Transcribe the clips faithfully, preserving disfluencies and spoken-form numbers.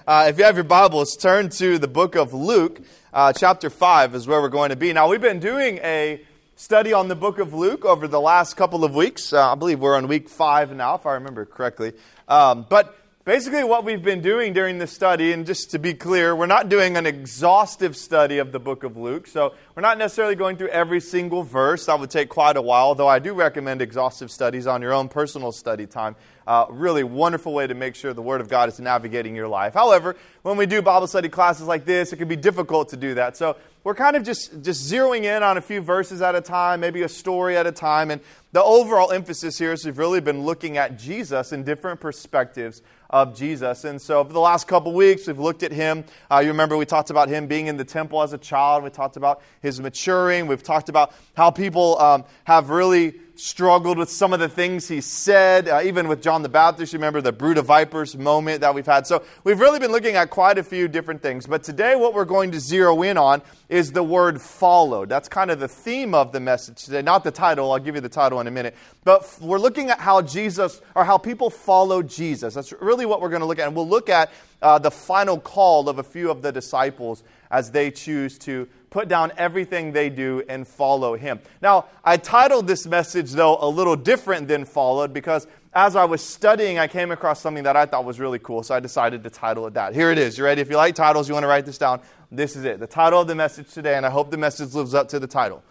uh, if you have your Bibles, turn to the book of Luke. Uh, chapter five is where we're going to be. Now, we've been doing a study on the book of Luke over the last couple of weeks. Uh, I believe we're on week five now, if I remember correctly. Um, but basically what we've been doing during this study, and just to be clear, we're not doing an exhaustive study of the book of Luke. So we're not necessarily going through every single verse. That would take quite a while, though I do recommend exhaustive studies on your own personal study time. Uh, really wonderful way to make sure the Word of God is navigating your life. However, when we do Bible study classes like this, it can be difficult to do that. So we're kind of just, just zeroing in on a few verses at a time, maybe a story at a time. And the overall emphasis here is we've really been looking at Jesus in different perspectives of Jesus. And so for the last couple weeks, we've looked at him. Uh, you remember we talked about him being in the temple as a child. We talked about his maturing. We've talked about how people um, have really struggled with some of the things he said, uh, even with John the Baptist. You remember the brood of vipers moment that we've had. So we've really been looking at quite a few different things. But today what we're going to zero in on is the word followed. That's kind of the theme of the message today. Not the title. I'll give you the title in a minute. But f- we're looking at how Jesus, or how people follow Jesus. That's really what we're going to look at. And we'll look at uh, the final call of a few of the disciples as they choose to put down everything they do and follow him. Now, I titled this message, though, a little different than followed, because as I was studying, I came across something that I thought was really cool, so I decided to title it that. Here it is. You ready? If you like titles, you want to write this down, this is it. The title of the message today, and I hope the message lives up to the title.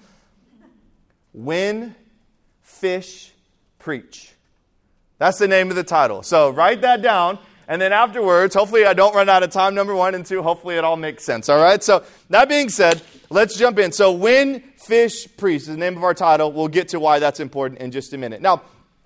When Fish Preach. That's the name of the title. So write that down. And then afterwards, hopefully I don't run out of time, number one, and two, hopefully it all makes sense, all right? So that being said, let's jump in. So When Fish Preach is the name of our title. We'll get to why that's important in just a minute. Now,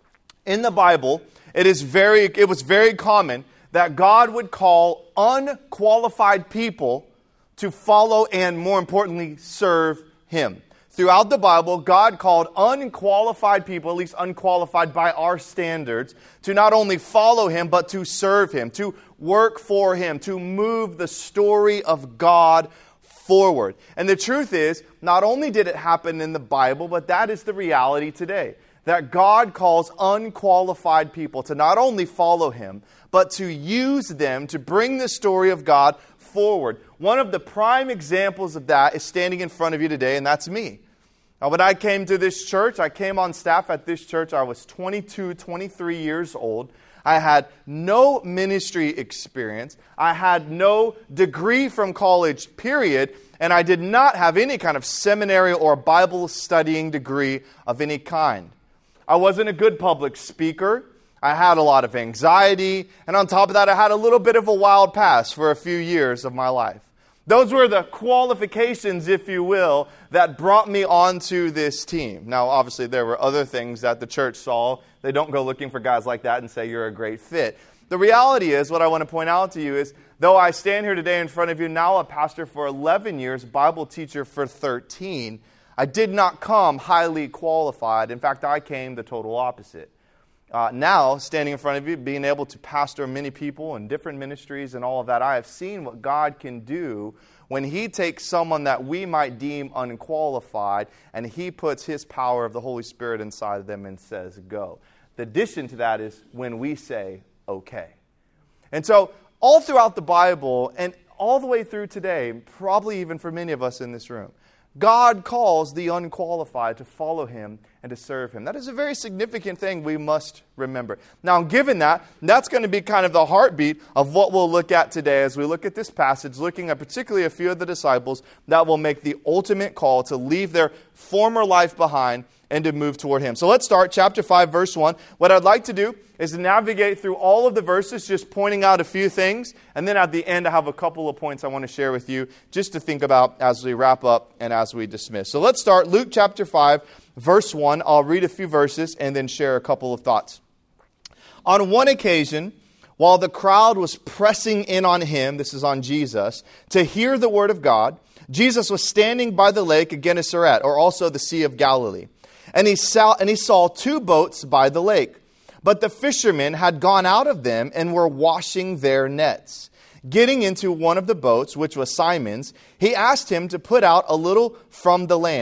in the Bible, it is very, it was very common that God would call unqualified people to follow and, more importantly, serve him. Throughout the Bible, God called unqualified people, at least unqualified by our standards, to not only follow him, but to serve him, to work for him, to move the story of God forward. And the truth is, not only did it happen in the Bible, but that is the reality today. That God calls unqualified people to not only follow him, but to use them to bring the story of God forward. One of the prime examples of that is standing in front of you today, and that's me. Now, when I came to this church, I came on staff at this church. I was twenty-two, twenty-three years old. I had no ministry experience. I had no degree from college, period. And I did not have any kind of seminary or Bible studying degree of any kind. I wasn't a good public speaker. I had a lot of anxiety. And on top of that, I had a little bit of a wild past for a few years of my life. Those were the qualifications, if you will, that brought me onto this team. Now, obviously, there were other things that the church saw. They don't go looking for guys like that and say you're a great fit. The reality is, what I want to point out to you is, though I stand here today in front of you, now a pastor for eleven years, Bible teacher for thirteen, I did not come highly qualified. In fact, I came the total opposite. Uh, now, standing in front of you, being able to pastor many people in different ministries and all of that, I have seen what God can do when he takes someone that we might deem unqualified and he puts his power of the Holy Spirit inside of them and says, go. The addition to that is when we say, okay. And so, all throughout the Bible and all the way through today, probably even for many of us in this room, God calls the unqualified to follow him and to serve him. That is a very significant thing we must remember. Now, given that, that's going to be kind of the heartbeat of what we'll look at today as we look at this passage, looking at particularly a few of the disciples that will make the ultimate call to leave their former life behind and to move toward him. So let's start chapter five, verse one. What I'd like to do is to navigate through all of the verses, just pointing out a few things. And then at the end, I have a couple of points I want to share with you just to think about as we wrap up and as we dismiss. So let's start Luke chapter five, verse one. I'll read a few verses and then share a couple of thoughts. On one occasion, while the crowd was pressing in on him, this is on Jesus, to hear the word of God, Jesus was standing by the lake of Gennesaret, or also the Sea of Galilee. And he saw, and he saw two boats by the lake. But the fishermen had gone out of them and were washing their nets. Getting into one of the boats, which was Simon's, he asked him to put out a little from the land,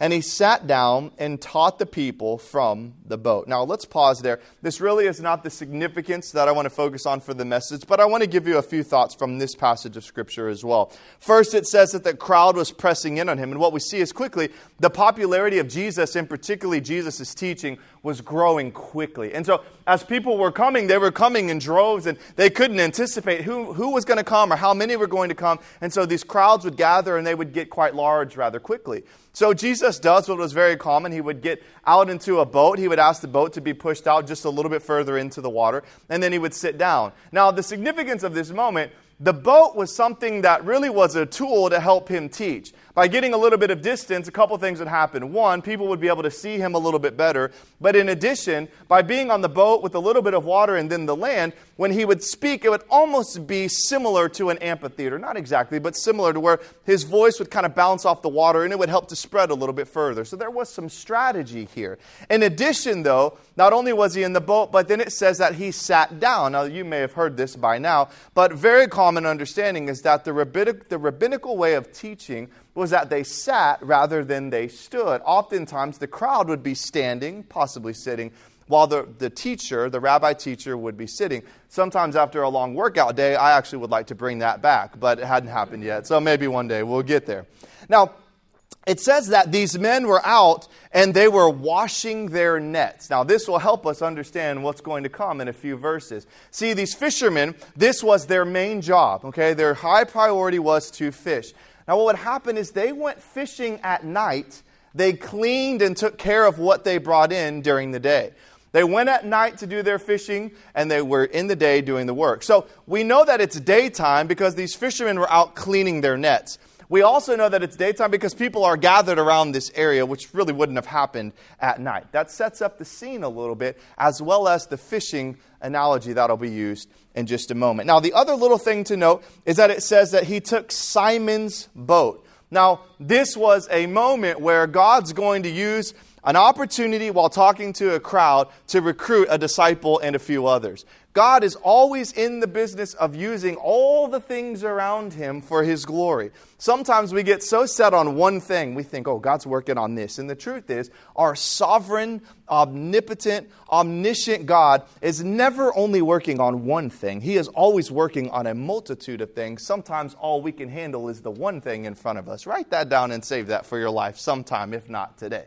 and he sat down and taught the people from the boat. Now, let's pause there. This really is not the significance that I want to focus on for the message, but I want to give you a few thoughts from this passage of Scripture as well. First, it says that the crowd was pressing in on him, and what we see is quickly the popularity of Jesus, and particularly Jesus' teaching, was growing quickly. And so as people were coming, they were coming in droves, and they couldn't anticipate who, who was going to come or how many were going to come. And so these crowds would gather, and they would get quite large rather quickly. So Jesus does what was very common. He would get out into a boat. He would ask the boat to be pushed out just a little bit further into the water, and then he would sit down. Now, the significance of this moment, the boat was something that really was a tool to help him teach. By getting a little bit of distance, a couple things would happen. One, people would be able to see him a little bit better. But in addition, by being on the boat with a little bit of water and then the land, when he would speak, it would almost be similar to an amphitheater. Not exactly, but similar to where his voice would kind of bounce off the water and it would help to spread a little bit further. So there was some strategy here. In addition, though, not only was he in the boat, but then it says that he sat down. Now, you may have heard this by now, but very common understanding is that the rabbinic, the rabbinical way of teaching was that they sat rather than they stood. Oftentimes, the crowd would be standing, possibly sitting, while the, the teacher, the rabbi teacher, would be sitting. Sometimes after a long workout day, I actually would like to bring that back, but it hadn't happened yet, so maybe one day we'll get there. Now, it says that these men were out and they were washing their nets. Now, this will help us understand what's going to come in a few verses. See, these fishermen, this was their main job, okay? Their high priority was to fish. Now, what would happen is they went fishing at night. They cleaned and took care of what they brought in during the day. They went at night to do their fishing, and they were in the day doing the work. So we know that it's daytime because these fishermen were out cleaning their nets. We also know that it's daytime because people are gathered around this area, which really wouldn't have happened at night. That sets up the scene a little bit, as well as the fishing analogy that'll be used in just a moment. Now, the other little thing to note is that it says that he took Simon's boat. Now, this was a moment where God's going to use an opportunity while talking to a crowd to recruit a disciple and a few others. God is always in the business of using all the things around him for his glory. Sometimes we get so set on one thing, we think, oh, God's working on this. And the truth is, our sovereign, omnipotent, omniscient God is never only working on one thing. He is always working on a multitude of things. Sometimes all we can handle is the one thing in front of us. Write that down and save that for your life sometime, if not today.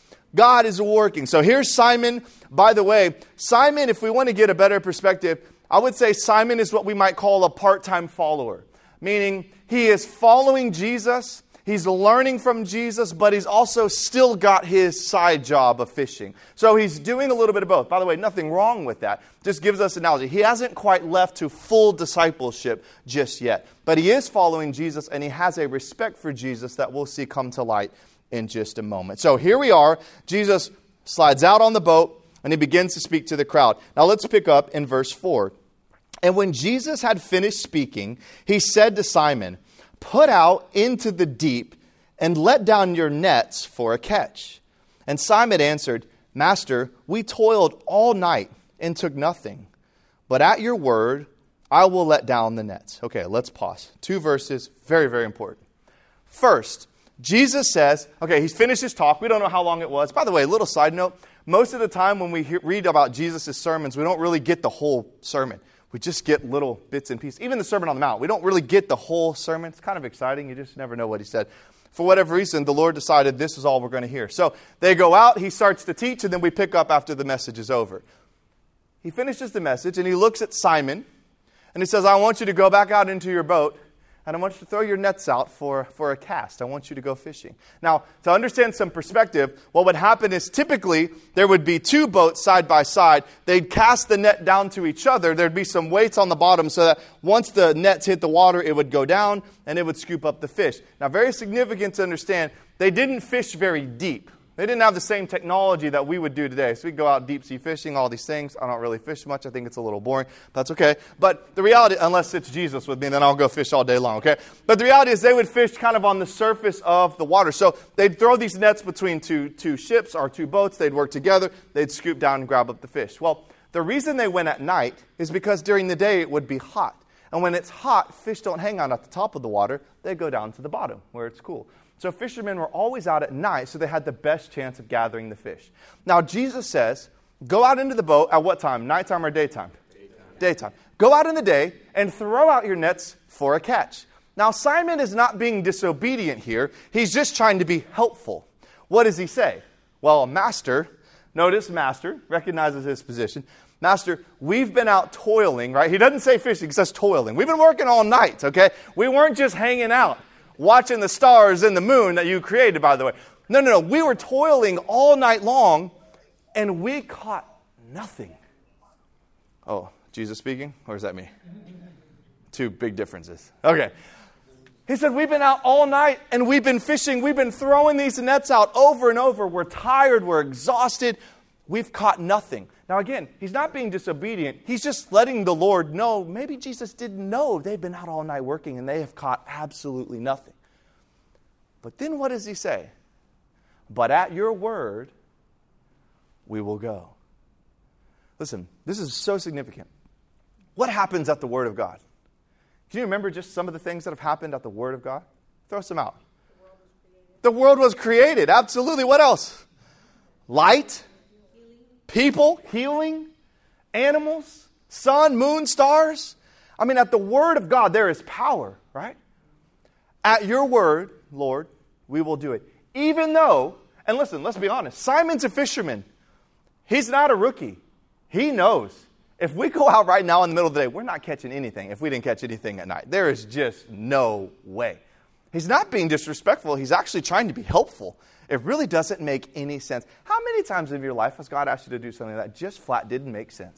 God is working. So here's Simon. By the way, Simon, if we want to get a better perspective, I would say Simon is what we might call a part-time follower. Meaning, he is following Jesus, he's learning from Jesus, but he's also still got his side job of fishing. So he's doing a little bit of both. By the way, nothing wrong with that. Just gives us an analogy. He hasn't quite left to full discipleship just yet. But he is following Jesus, and he has a respect for Jesus that we'll see come to light in just a moment. So here we are. Jesus slides out on the boat and he begins to speak to the crowd. Now let's pick up in verse four. And when Jesus had finished speaking, he said to Simon, "Put out into the deep and let down your nets for a catch." And Simon answered, "Master, we toiled all night and took nothing. But at your word, I will let down the nets." Okay, let's pause. Two verses, very, very important. First, Jesus says, okay, he's finished his talk. We don't know how long it was. By the way, a little side note, most of the time when we hear, read about Jesus' sermons, we don't really get the whole sermon. We just get little bits and pieces. Even the Sermon on the Mount, we don't really get the whole sermon. It's kind of exciting. You just never know what he said. For whatever reason, the Lord decided this is all we're going to hear. So they go out, he starts to teach, and then we pick up after the message is over. He finishes the message, and he looks at Simon, and he says, "I want you to go back out into your boat, and I want you to throw your nets out for, for a cast. I want you to go fishing." Now, to understand some perspective, what would happen is typically there would be two boats side by side. They'd cast the net down to each other. There'd be some weights on the bottom so that once the nets hit the water, it would go down and it would scoop up the fish. Now, very significant to understand, they didn't fish very deep. They didn't have the same technology that we would do today. So we go out deep sea fishing, all these things. I don't really fish much. I think it's a little boring. That's okay. But the reality, unless it's Jesus with me, then I'll go fish all day long, okay? But the reality is they would fish kind of on the surface of the water. So they'd throw these nets between two, two ships or two boats. They'd work together. They'd scoop down and grab up the fish. Well, the reason they went at night is because during the day it would be hot. And when it's hot, fish don't hang out at the top of the water. They go down to the bottom where it's cool. So fishermen were always out at night, so they had the best chance of gathering the fish. Now, Jesus says, go out into the boat at what time? Nighttime or daytime? Daytime. Daytime. Go out in the day and throw out your nets for a catch. Now, Simon is not being disobedient here. He's just trying to be helpful. What does he say? Well, Master, notice Master, recognizes his position. Master, we've been out toiling, right? He doesn't say fishing, he says toiling. We've been working all night, okay? We weren't just hanging out, watching the stars and the moon that you created, by the way. No, no, no. We were toiling all night long, and we caught nothing. Oh, Jesus speaking? Or is that me? Two big differences. Okay. He said, we've been out all night, and we've been fishing. We've been throwing these nets out over and over. We're tired. We're exhausted. We've caught nothing. Now, again, he's not being disobedient. He's just letting the Lord know, maybe Jesus didn't know they've been out all night working, and they have caught absolutely nothing. But then what does he say? But at your word, we will go. Listen, this is so significant. What happens at the word of God? Can you remember just some of the things that have happened at the word of God? Throw some out. The world was created. The world was created. Absolutely. What else? Light, people, healing, animals, sun, moon, stars. I mean, at the word of God, there is power, right? At your word, Lord, we will do it. Even though, and listen, let's be honest, Simon's a fisherman. He's not a rookie. He knows. If we go out right now in the middle of the day, we're not catching anything if we didn't catch anything at night. There is just no way. He's not being disrespectful. He's actually trying to be helpful. It really doesn't make any sense. How many times in your life has God asked you to do something that just flat didn't make sense?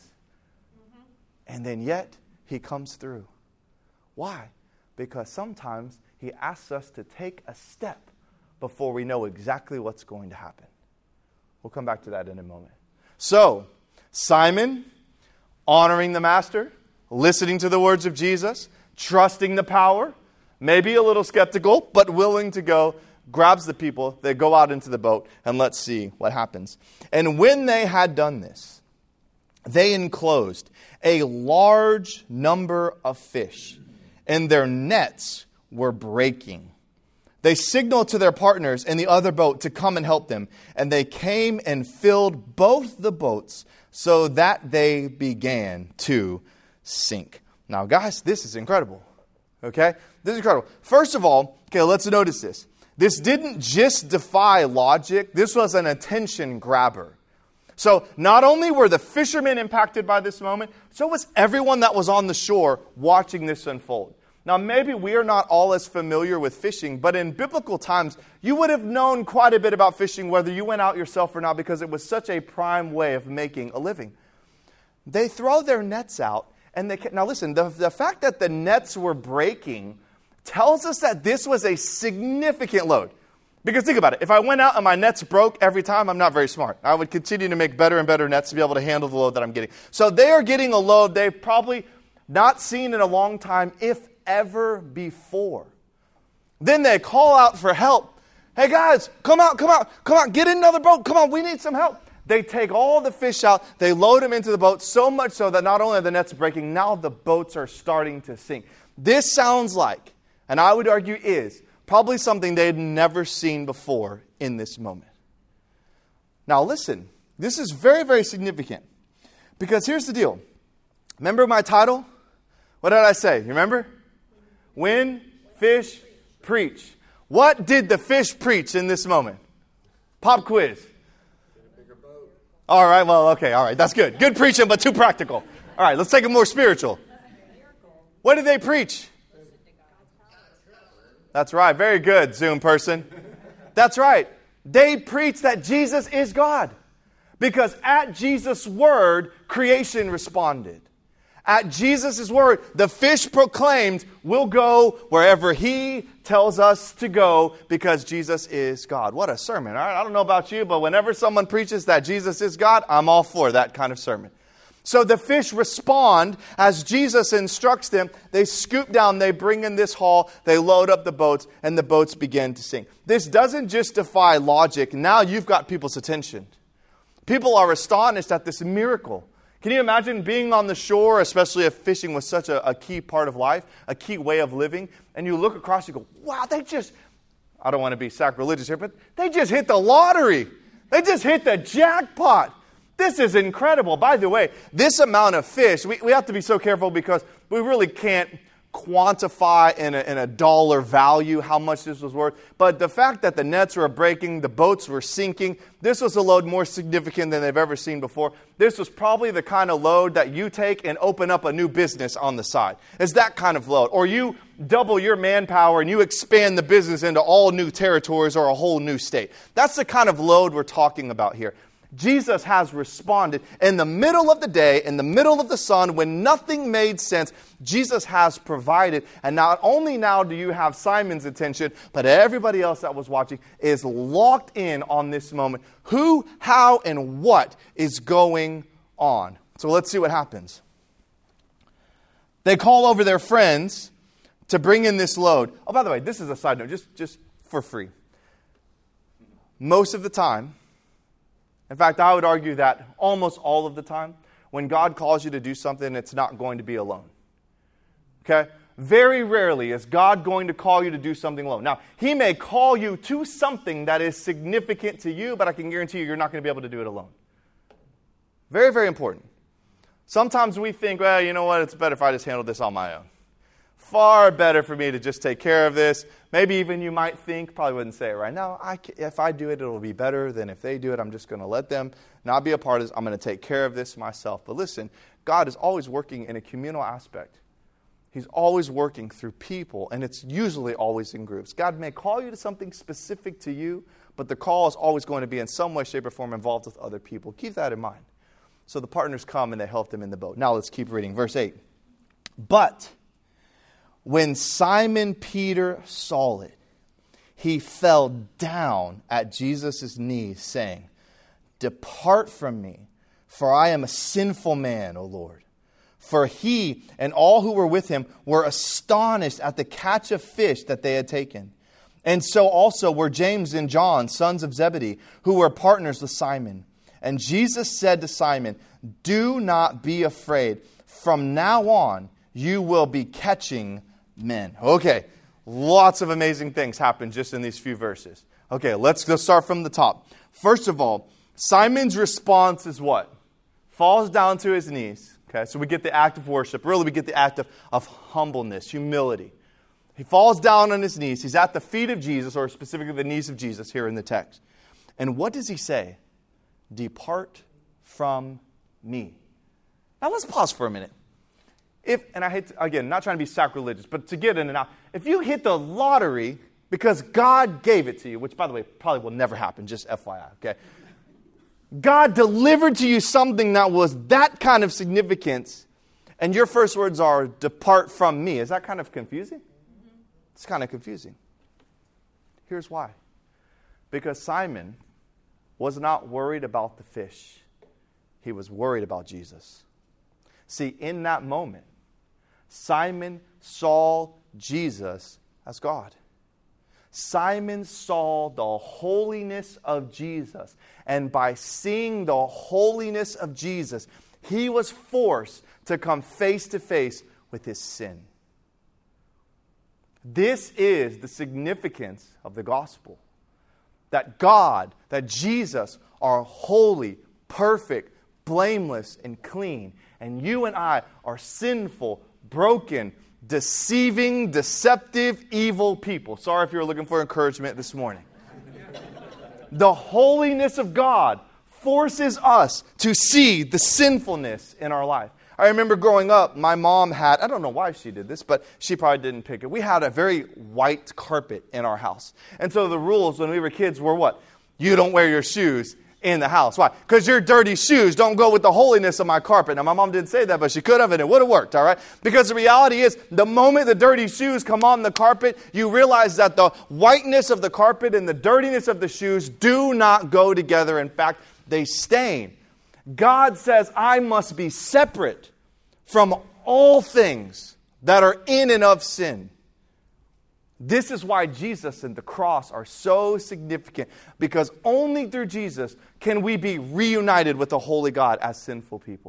Mm-hmm. And then yet, he comes through. Why? Because sometimes he asks us to take a step before we know exactly what's going to happen. We'll come back to that in a moment. So, Simon, honoring the master, listening to the words of Jesus, trusting the power, maybe a little skeptical, but willing to go, grabs the people, they go out into the boat, and let's see what happens. And when they had done this, they enclosed a large number of fish, and their nets were breaking. They signaled to their partners in the other boat to come and help them, and they came and filled both the boats so that they began to sink. Now, guys, this is incredible. Okay? This is incredible. First of all, okay, let's notice this. This didn't just defy logic. This was an attention grabber. So not only were the fishermen impacted by this moment, so was everyone that was on the shore watching this unfold. Now, maybe we are not all as familiar with fishing, but in biblical times, you would have known quite a bit about fishing, whether you went out yourself or not, because it was such a prime way of making a living. They throw their nets out, and they can, now listen, the, the fact that the nets were breaking tells us that this was a significant load. Because think about it, if I went out and my nets broke every time, I'm not very smart. I would continue to make better and better nets to be able to handle the load that I'm getting. So they are getting a load they've probably not seen in a long time, if ever before. Then they call out for help. Hey guys, come out, come out, come out, get in another boat. Come on, we need some help. They take all the fish out, they load them into the boat, so much so that not only are the nets breaking, now the boats are starting to sink. This sounds like, and I would argue is, probably something they had never seen before in this moment. Now listen, this is very, very significant. Because here's the deal. Remember my title? What did I say? You remember? When fish preach. What did the fish preach in this moment? Pop quiz. All right, well, okay, all right, that's good. Good preaching, but too practical. All right, let's take it more spiritual. What did they preach? That's right, very good, Zoom person. That's right. They preached that Jesus is God. Because at Jesus' word, creation responded. At Jesus' word, the fish proclaimed, we'll go wherever He tells us to go because Jesus is God. What a sermon. All right? I don't know about you, but whenever someone preaches that Jesus is God, I'm all for that kind of sermon. So the fish respond as Jesus instructs them. They scoop down, they bring in this haul, they load up the boats, and the boats begin to sink. This doesn't just defy logic. Now you've got people's attention. People are astonished at this miracle. Can you imagine being on the shore, especially if fishing was such a, a key part of life, a key way of living, and you look across, you go, wow, they just, I don't want to be sacrilegious here, but they just hit the lottery. They just hit the jackpot. This is incredible. By the way, this amount of fish, we, we have to be so careful because we really can't quantify in a, in a dollar value how much this was worth. But the fact that the nets were breaking, the boats were sinking, this was a load more significant than they've ever seen before. This was probably the kind of load that you take and open up a new business on the side. It's that kind of load. Or you double your manpower and you expand the business into all new territories or a whole new state. That's the kind of load we're talking about here. Jesus has responded in the middle of the day, in the middle of the sun, when nothing made sense. Jesus has provided. And not only now do you have Simon's attention, but everybody else that was watching is locked in on this moment. Who, how, and what is going on? So let's see what happens. They call over their friends to bring in this load. Oh, by the way, this is a side note, just, just for free. Most of the time, in fact, I would argue that almost all of the time, when God calls you to do something, it's not going to be alone. Okay? Very rarely is God going to call you to do something alone. Now, He may call you to something that is significant to you, but I can guarantee you, you're not going to be able to do it alone. Very, very important. Sometimes we think, well, you know what, it's better if I just handle this on my own. Far better for me to just take care of this. Maybe even you might think, probably wouldn't say it right now, I, if I do it, it'll be better than if they do it. I'm just going to let them not be a part of this. I'm going to take care of this myself. But listen, God is always working in a communal aspect. He's always working through people, and it's usually always in groups. God may call you to something specific to you, but the call is always going to be in some way, shape, or form involved with other people. Keep that in mind. So the partners come and they help them in the boat. Now let's keep reading. Verse eight. But when Simon Peter saw it, he fell down at Jesus' knees, saying, "Depart from me, for I am a sinful man, O Lord." For he and all who were with him were astonished at the catch of fish that they had taken. And so also were James and John, sons of Zebedee, who were partners with Simon. And Jesus said to Simon, "Do not be afraid. From now on, you will be catching men." Okay, lots of amazing things happen just in these few verses. Okay, let's go start from the top. First of all, Simon's response is what? Falls down to his knees. Okay, so we get the act of worship. Really, we get the act of, of humbleness, humility. He falls down on his knees. He's at the feet of Jesus, or specifically the knees of Jesus here in the text. And what does he say? "Depart from me." Now let's pause for a minute. If, and I hate to, again, not trying to be sacrilegious, but to get in and out. If you hit the lottery because God gave it to you, which by the way, probably will never happen, just F Y I, okay? God delivered to you something that was that kind of significance, and your first words are, "Depart from me." Is that kind of confusing? It's kind of confusing. Here's why. Because Simon was not worried about the fish. He was worried about Jesus. See, in that moment, Simon saw Jesus as God. Simon saw the holiness of Jesus. And by seeing the holiness of Jesus, he was forced to come face to face with his sin. This is the significance of the gospel. That God, that Jesus are holy, perfect, blameless, and clean. And you and I are sinful, broken, deceiving, deceptive, evil people. Sorry if you're looking for encouragement this morning. The holiness of God forces us to see the sinfulness in our life. I remember growing up, my mom had, I don't know why she did this, but she probably didn't pick it. We had a very white carpet in our house. And so the rules when we were kids were what? You don't wear your shoes in the house. Why? Because your dirty shoes don't go with the holiness of my carpet. Now, my mom didn't say that, but she could have, and it would have worked, all right? Because the reality is, the moment the dirty shoes come on the carpet, you realize that the whiteness of the carpet and the dirtiness of the shoes do not go together. In fact, they stain. God says, I must be separate from all things that are in and of sin. This is why Jesus and the cross are so significant, because only through Jesus can we be reunited with the holy God as sinful people.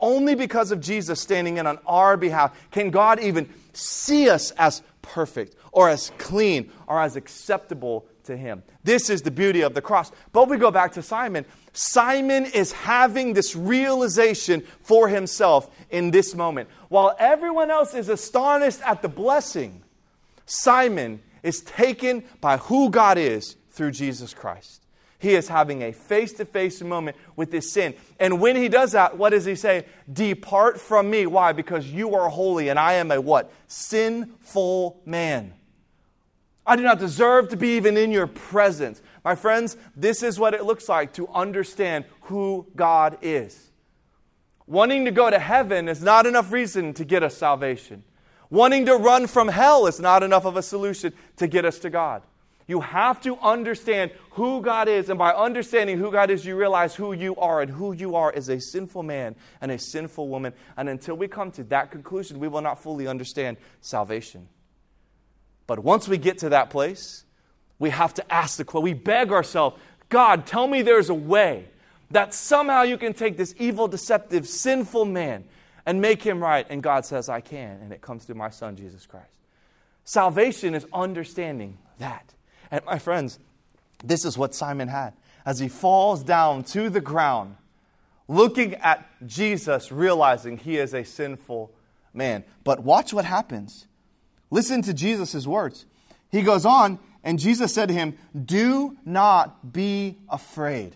Only because of Jesus standing in on our behalf can God even see us as perfect or as clean or as acceptable to Him. This is the beauty of the cross. But we go back to Simon. Simon is having this realization for himself in this moment. While everyone else is astonished at the blessing, Simon is taken by who God is through Jesus Christ. He is having a face-to-face moment with his sin. And when he does that, what does he say? Depart from me. Why? Because you are holy and I am a what? Sinful man. I do not deserve to be even in your presence. My friends, this is what it looks like to understand who God is. Wanting to go to heaven is not enough reason to get us salvation. Wanting to run from hell is not enough of a solution to get us to God. You have to understand who God is, and by understanding who God is, you realize who you are, and who you are is a sinful man and a sinful woman. And until we come to that conclusion, we will not fully understand salvation. But once we get to that place, we have to ask the question, we beg ourselves, God, tell me there's a way that somehow you can take this evil, deceptive, sinful man and make him right. And God says, I can, and it comes through my Son, Jesus Christ. Salvation is understanding that. And my friends, this is what Simon had. As he falls down to the ground, looking at Jesus, realizing he is a sinful man. But watch what happens. Listen to Jesus' words. He goes on, and Jesus said to him, do not be afraid.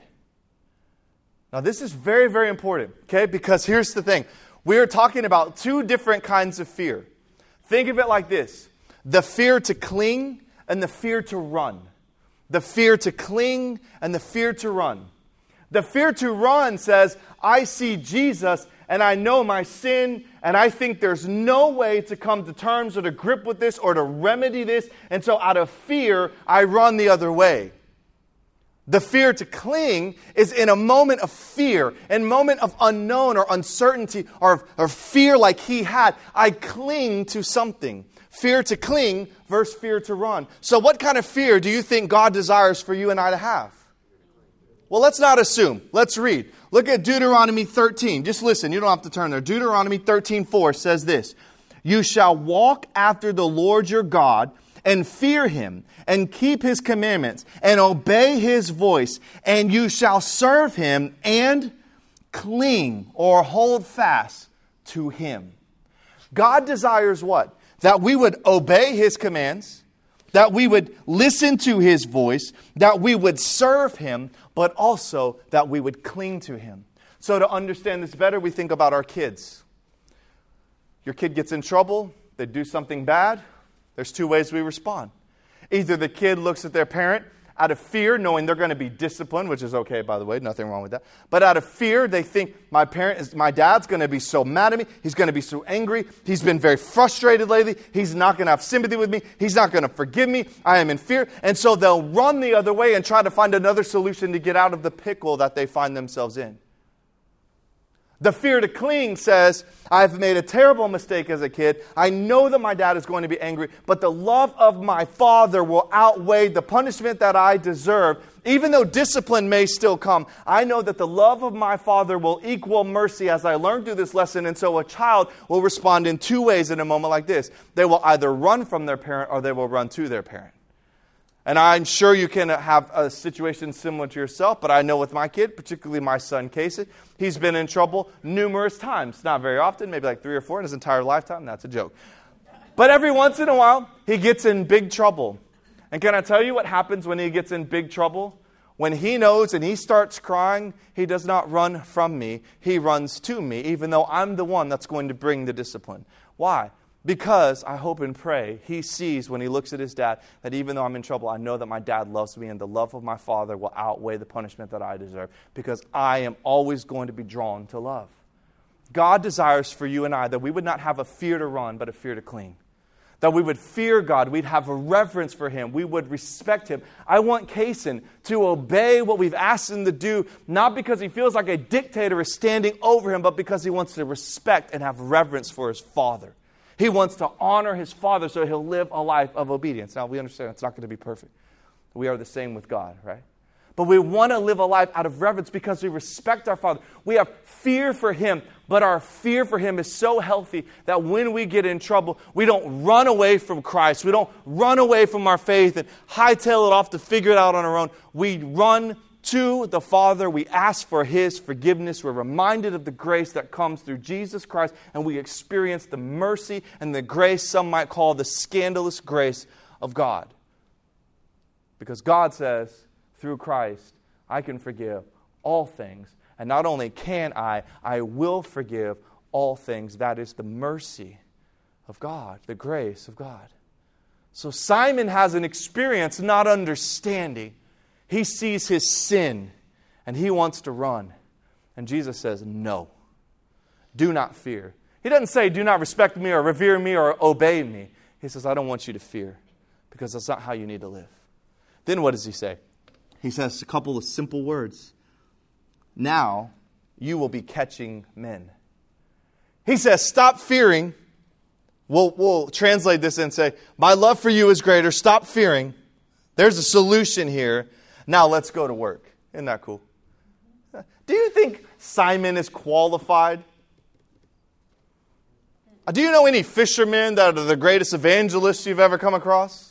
Now this is very, very important, okay? Because here's the thing. We are talking about two different kinds of fear. Think of it like this. The fear to cling and the fear to run. The fear to cling and the fear to run. The fear to run says, I see Jesus and I know my sin and I think there's no way to come to terms or to grip with this or to remedy this. And so out of fear, I run the other way. The fear to cling is in a moment of fear, in a moment of unknown or uncertainty or, or fear like he had. I cling to something. Fear to cling versus fear to run. So what kind of fear do you think God desires for you and I to have? Well, let's not assume. Let's read. Look at Deuteronomy thirteen. Just listen. You don't have to turn there. Deuteronomy thirteen four says this. You shall walk after the Lord your God and fear Him and keep His commandments and obey His voice. And you shall serve Him and cling or hold fast to Him. God desires what? That we would obey His commands, that we would listen to His voice, that we would serve Him, but also that we would cling to Him. So to understand this better, we think about our kids. Your kid gets in trouble, they do something bad, there's two ways we respond. Either the kid looks at their parent out of fear, knowing they're going to be disciplined, which is okay, by the way, nothing wrong with that. But out of fear, they think my parent is, my dad's going to be so mad at me. He's going to be so angry. He's been very frustrated lately. He's not going to have sympathy with me. He's not going to forgive me. I am in fear. And so they'll run the other way and try to find another solution to get out of the pickle that they find themselves in. The fear to cling says, I've made a terrible mistake as a kid. I know that my dad is going to be angry, but the love of my father will outweigh the punishment that I deserve. Even though discipline may still come, I know that the love of my father will equal mercy as I learn through this lesson. And so a child will respond in two ways in a moment like this. They will either run from their parent or they will run to their parent. And I'm sure you can have a situation similar to yourself, but I know with my kid, particularly my son, Casey, he's been in trouble numerous times. Not very often, maybe like three or four in his entire lifetime. That's a joke. But every once in a while, he gets in big trouble. And can I tell you what happens when he gets in big trouble? When he knows and he starts crying, he does not run from me. He runs to me, even though I'm the one that's going to bring the discipline. Why? Because I hope and pray he sees when he looks at his dad that even though I'm in trouble, I know that my dad loves me and the love of my father will outweigh the punishment that I deserve because I am always going to be drawn to love. God desires for you and I that we would not have a fear to run, but a fear to cling. That we would fear God. We'd have a reverence for Him. We would respect Him. I want Kaysen to obey what we've asked him to do, not because he feels like a dictator is standing over him, but because he wants to respect and have reverence for his father. He wants to honor his father so he'll live a life of obedience. Now, we understand it's not going to be perfect. We are the same with God, right? But we want to live a life out of reverence because we respect our Father. We have fear for Him, but our fear for Him is so healthy that when we get in trouble, we don't run away from Christ. We don't run away from our faith and hightail it off to figure it out on our own. We run to the Father. We ask for His forgiveness. We're reminded of the grace that comes through Jesus Christ, and we experience the mercy and the grace some might call the scandalous grace of God. Because God says, through Christ, I can forgive all things. And not only can I, I will forgive all things. That is the mercy of God, the grace of God. So Simon has an experience not understanding. He sees his sin and he wants to run. And Jesus says, no, do not fear. He doesn't say, do not respect me or revere me or obey me. He says, I don't want you to fear because that's not how you need to live. Then what does he say? He says a couple of simple words. Now you will be catching men. He says, stop fearing. We'll, we'll translate this and say, my love for you is greater. Stop fearing. There's a solution here. Now let's go to work. Isn't that cool? Do you think Simon is qualified? Do you know any fishermen that are the greatest evangelists you've ever come across?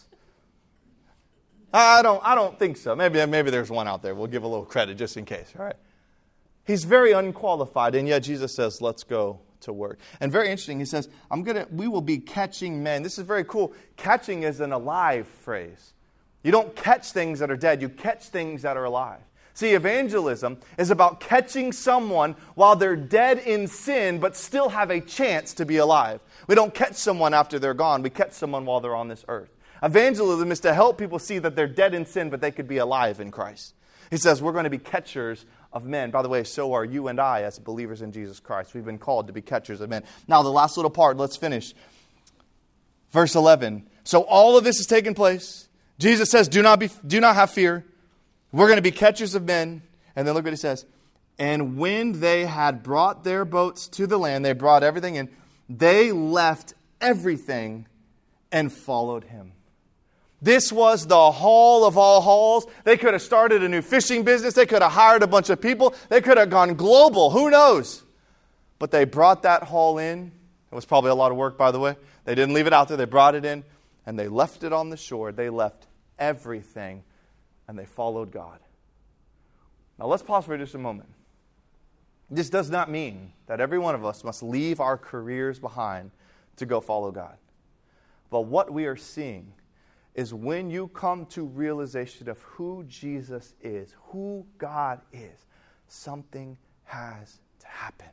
I don't, I don't think so. Maybe, maybe there's one out there. We'll give a little credit just in case. All right. He's very unqualified, and yet Jesus says, let's go to work. And very interesting, he says, I'm gonna, we will be catching men. This is very cool. Catching is an alive phrase. You don't catch things that are dead. You catch things that are alive. See, evangelism is about catching someone while they're dead in sin, but still have a chance to be alive. We don't catch someone after they're gone. We catch someone while they're on this earth. Evangelism is to help people see that they're dead in sin, but they could be alive in Christ. He says we're going to be catchers of men. By the way, so are you and I as believers in Jesus Christ. We've been called to be catchers of men. Now, the last little part, let's finish. Verse eleven. So all of this is taking place. Jesus says, do not be, do not have fear. We're going to be catchers of men. And then look what he says. And when they had brought their boats to the land, they brought everything in, they left everything and followed him. This was the haul of all hauls. They could have started a new fishing business. They could have hired a bunch of people. They could have gone global. Who knows? But they brought that haul in. It was probably a lot of work, by the way. They didn't leave it out there. They brought it in, and they left it on the shore. They left everything, and they followed God. Now, let's pause for just a moment. This does not mean that every one of us must leave our careers behind to go follow God. But what we are seeing is when you come to realization of who Jesus is, who God is, something has to happen.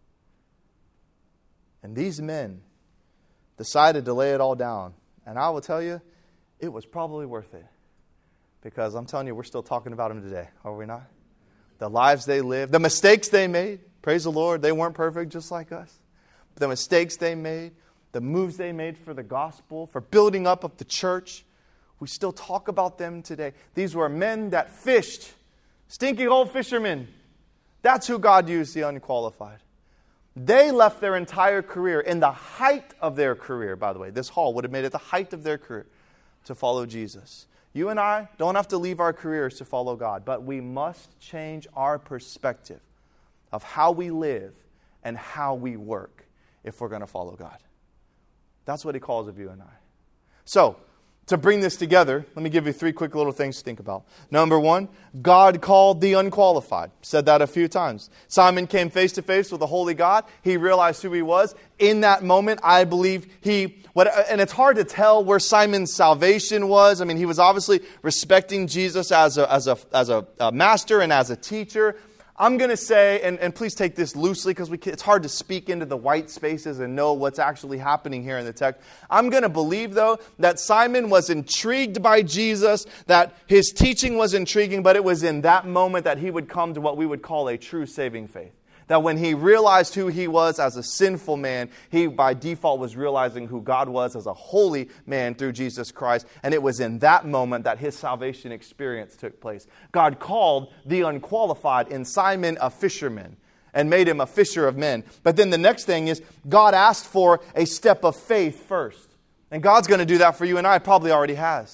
And these men decided to lay it all down. And I will tell you, it was probably worth it. Because I'm telling you, we're still talking about them today, are we not? The lives they lived, the mistakes they made. Praise the Lord, they weren't perfect just like us. But the mistakes they made, the moves they made for the gospel, for building up of the church, we still talk about them today. These were men that fished. Stinky old fishermen. That's who God used, the unqualified. They left their entire career, in the height of their career, by the way. This haul would have made it the height of their career to follow Jesus. You and I don't have to leave our careers to follow God, but we must change our perspective of how we live and how we work if we're going to follow God. That's what he calls of you and I. So, to bring this together, let me give you three quick little things to think about. Number one, God called the unqualified. Said that a few times. Simon came face to face with the holy God. He realized who he was. In that moment, I believe he, what, and it's hard to tell where Simon's salvation was. I mean, he was obviously respecting Jesus as a, as a, as a, a master and as a teacher. I'm going to say, and, and please take this loosely because we can, it's hard to speak into the white spaces and know what's actually happening here in the text. I'm going to believe, though, that Simon was intrigued by Jesus, that his teaching was intriguing, but it was in that moment that he would come to what we would call a true saving faith. That when he realized who he was as a sinful man, he by default was realizing who God was as a holy man through Jesus Christ. And it was in that moment that his salvation experience took place. God called the unqualified in Simon a fisherman and made him a fisher of men. But then the next thing is God asked for a step of faith first. And God's going to do that for you and I, probably already has.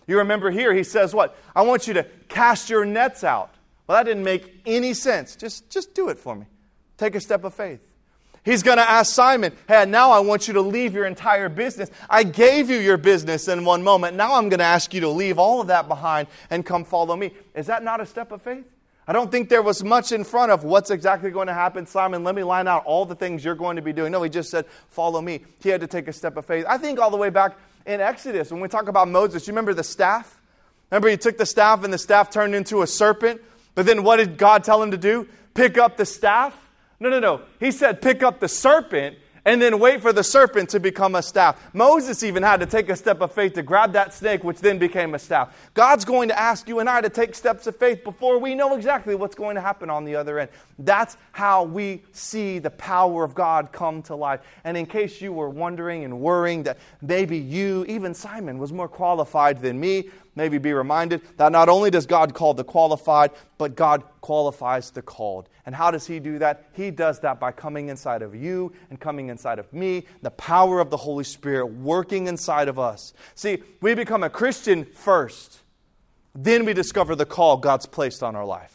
You remember here, he says what? I want you to cast your nets out. Well, that didn't make any sense. Just, just do it for me. Take a step of faith. He's going to ask Simon, hey, now I want you to leave your entire business. I gave you your business in one moment. Now I'm going to ask you to leave all of that behind and come follow me. Is that not a step of faith? I don't think there was much in front of what's exactly going to happen. Simon, let me line out all the things you're going to be doing. No, he just said, follow me. He had to take a step of faith. I think all the way back in Exodus, when we talk about Moses, you remember the staff? Remember he took the staff and the staff turned into a serpent? But then what did God tell him to do? Pick up the staff? No, no, no. He said pick up the serpent and then wait for the serpent to become a staff. Moses even had to take a step of faith to grab that snake, which then became a staff. God's going to ask you and I to take steps of faith before we know exactly what's going to happen on the other end. That's how we see the power of God come to life. And in case you were wondering and worrying that maybe you, even Simon, was more qualified than me, maybe be reminded that not only does God call the qualified, but God qualifies the called. And how does He do that? He does that by coming inside of you and coming inside of me, the power of the Holy Spirit working inside of us. See, we become a Christian first. Then we discover the call God's placed on our life.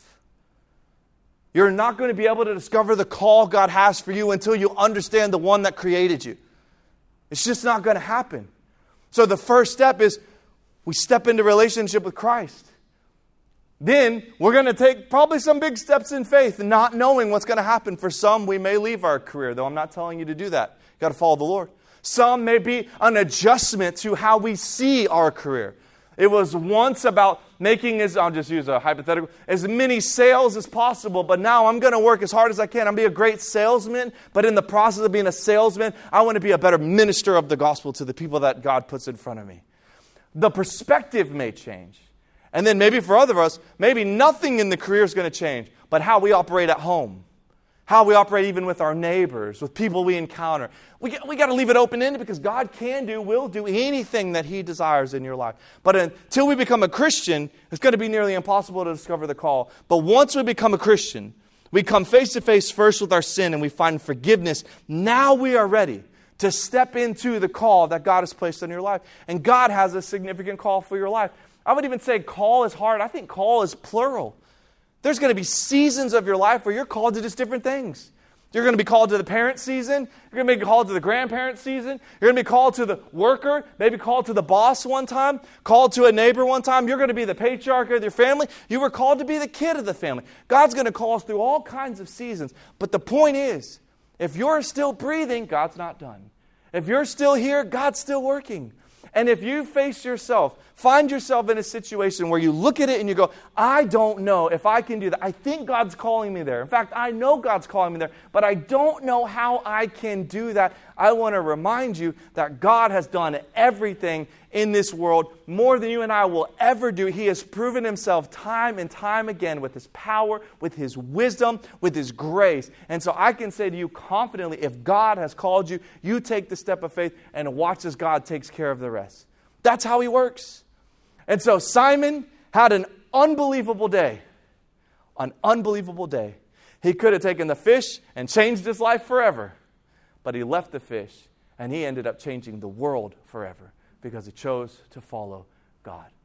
You're not going to be able to discover the call God has for you until you understand the one that created you. It's just not going to happen. So the first step is we step into relationship with Christ. Then we're going to take probably some big steps in faith, not knowing what's going to happen. For some, we may leave our career, though I'm not telling you to do that. You've got to follow the Lord. Some may be an adjustment to how we see our career. It was once about making, as I'll just use a hypothetical, as many sales as possible, but now I'm going to work as hard as I can. I'm going to be a great salesman, but in the process of being a salesman, I want to be a better minister of the gospel to the people that God puts in front of me. The perspective may change. And then maybe for other of us, maybe nothing in the career is going to change, but how we operate at home, how we operate even with our neighbors, with people we encounter. We we got to leave it open-ended because God can do, will do anything that He desires in your life. But until we become a Christian, it's going to be nearly impossible to discover the call. But once we become a Christian, we come face-to-face first with our sin and we find forgiveness. Now we are ready to step into the call that God has placed on your life. And God has a significant call for your life. I would even say call is hard. I think call is plural. There's going to be seasons of your life where you're called to just different things. You're going to be called to the parent season. You're going to be called to the grandparent season. You're going to be called to the worker, maybe called to the boss one time, called to a neighbor one time. You're going to be the patriarch of your family. You were called to be the kid of the family. God's going to call us through all kinds of seasons. But the point is, if you're still breathing, God's not done. If you're still here, God's still working. And if you face yourself, find yourself in a situation where you look at it and you go, I don't know if I can do that. I think God's calling me there. In fact, I know God's calling me there, but I don't know how I can do that. I want to remind you that God has done everything in this world more than you and I will ever do. He has proven Himself time and time again with His power, with His wisdom, with His grace. And so I can say to you confidently, if God has called you, you take the step of faith and watch as God takes care of the rest. That's how He works. And so Simon had an unbelievable day. An unbelievable day. He could have taken the fish and changed his life forever. But he left the fish and he ended up changing the world forever because he chose to follow God.